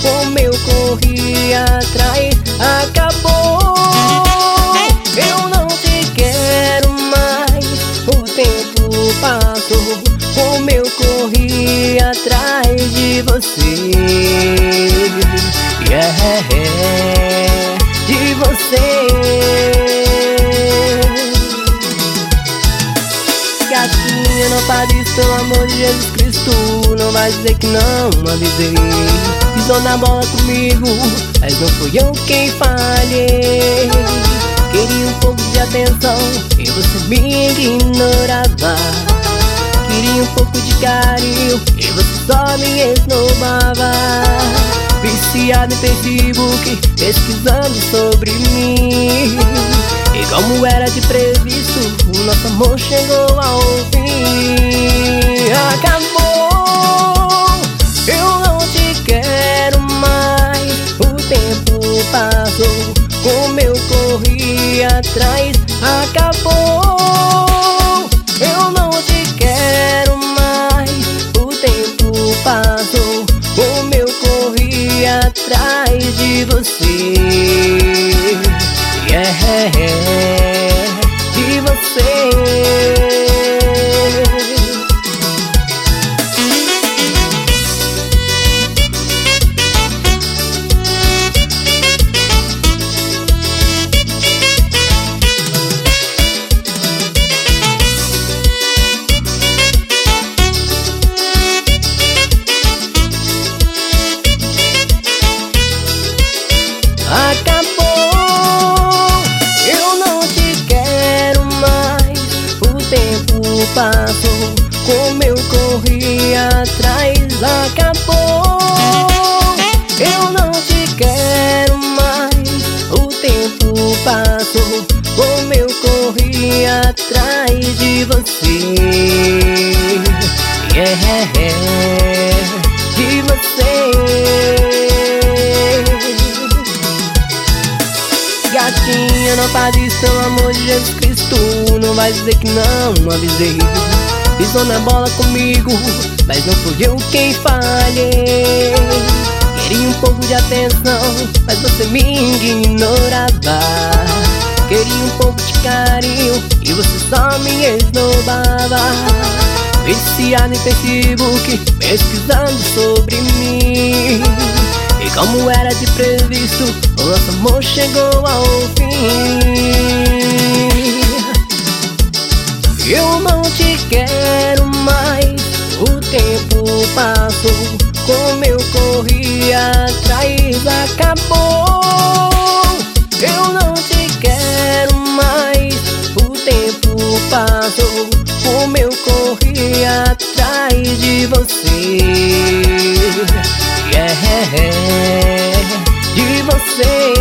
como eu corri atrás, acabou. Eu não te quero mais, o tempo passou, como eu corri atrás de você. De você. Gatinha, não fale isso, pelo amor de Jesus Cristo. Não vai dizer que não avisei. Pisou na bola comigo, mas não fui eu quem falhei. Queria um pouco de atenção e você me ignorava. Queria um pouco de carinho e você só me esnobava. Viciado em Facebook, pesquisando sobre mim. E como era de previsto, o nosso amor chegou ao fim. Acabou, eu não te quero mais. O tempo passou, como eu corri atrás, acabou. Eu não te quero mais. O tempo passou, como eu corri atrás de você. De você. Acabou, eu não te quero mais. O tempo passou, como eu corri atrás, acabou. Eu não te quero mais. O tempo passou, como eu corri atrás de você. De você. Gatinha, não faz isso, pelo amor de Jesus Cristo. Não vai dizer que não avisei. Pisou na bola comigo, mas não fui eu quem falhei. Queria um pouco de atenção, mas você me ignorava. Queria um pouco de carinho e você só me esnobava. Viciado em Facebook, pesquisando sobre mim. E como era de previsto, o nosso amor chegou ao fim. Eu não te quero mais. O tempo passou, como eu corri atrás, acabou. Eu não te quero mais. O tempo passou, como eu corri atrás de você. De você.